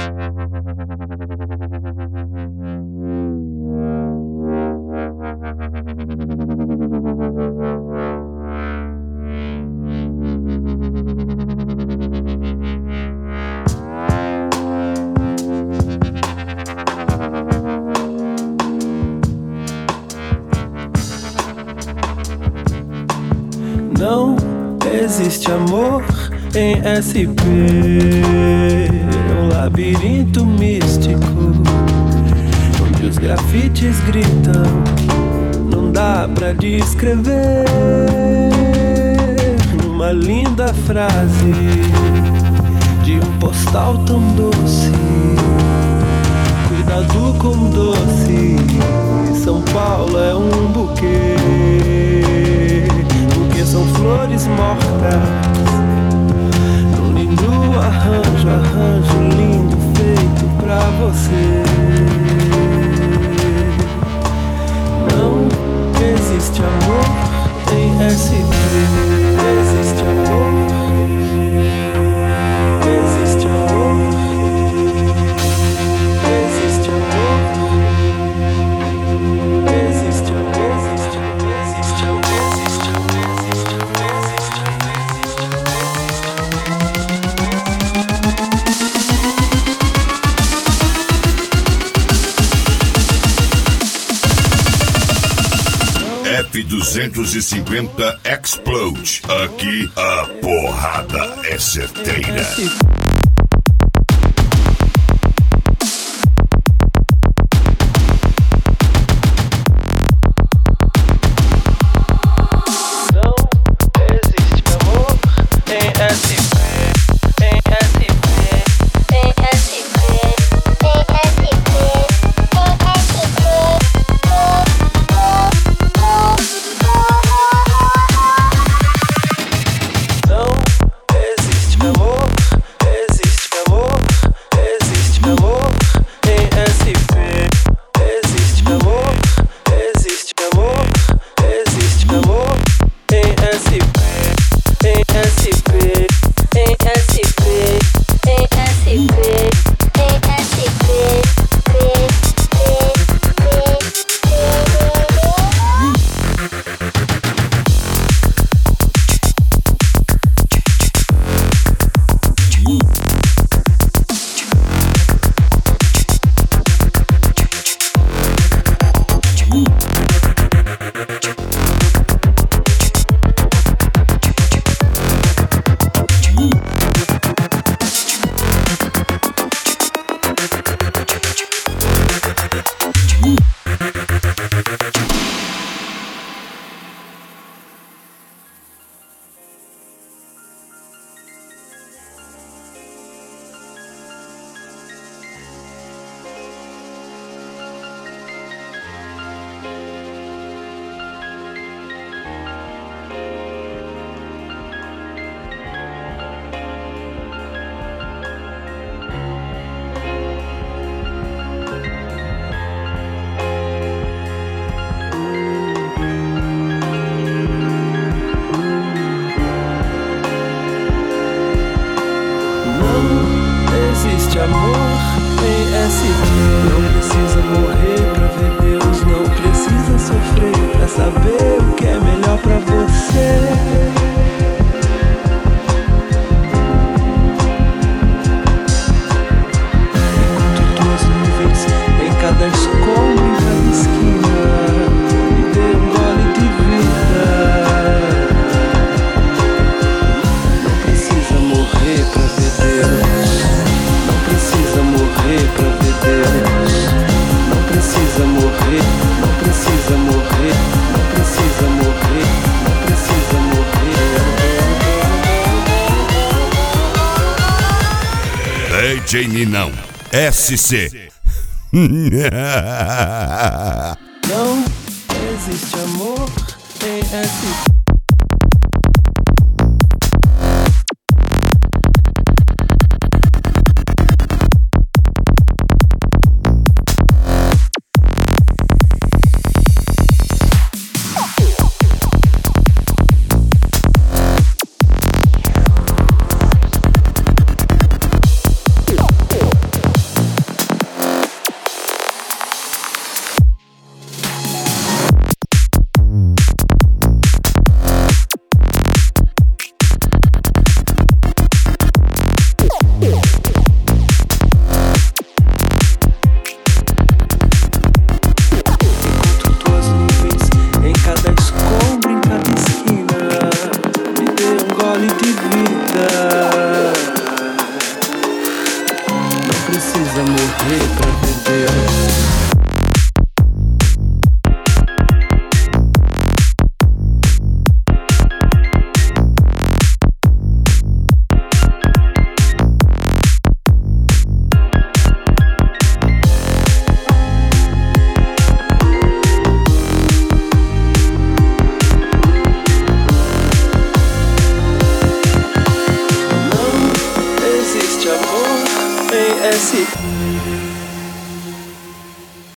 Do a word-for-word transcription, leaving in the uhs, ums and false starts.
Não existe amor em S P. É um labirinto místico onde os grafites gritam. Não dá pra descrever numa linda frase de um postal tão doce. Cuidado com doce. São Paulo é um buquê, porque são flores mortas. Num lindo arranjo, arranjo lindo feito pra você. Não existe amor em S P. Existe amor. Existe amor. Existe amor. Existe amor. Existe amor. Existe amor. Existe F duzentos e cinquenta Explode. Aqui a porrada é certeira. D J Ninão, S C. Não existe amor em S C. precisa morrer pra viver. S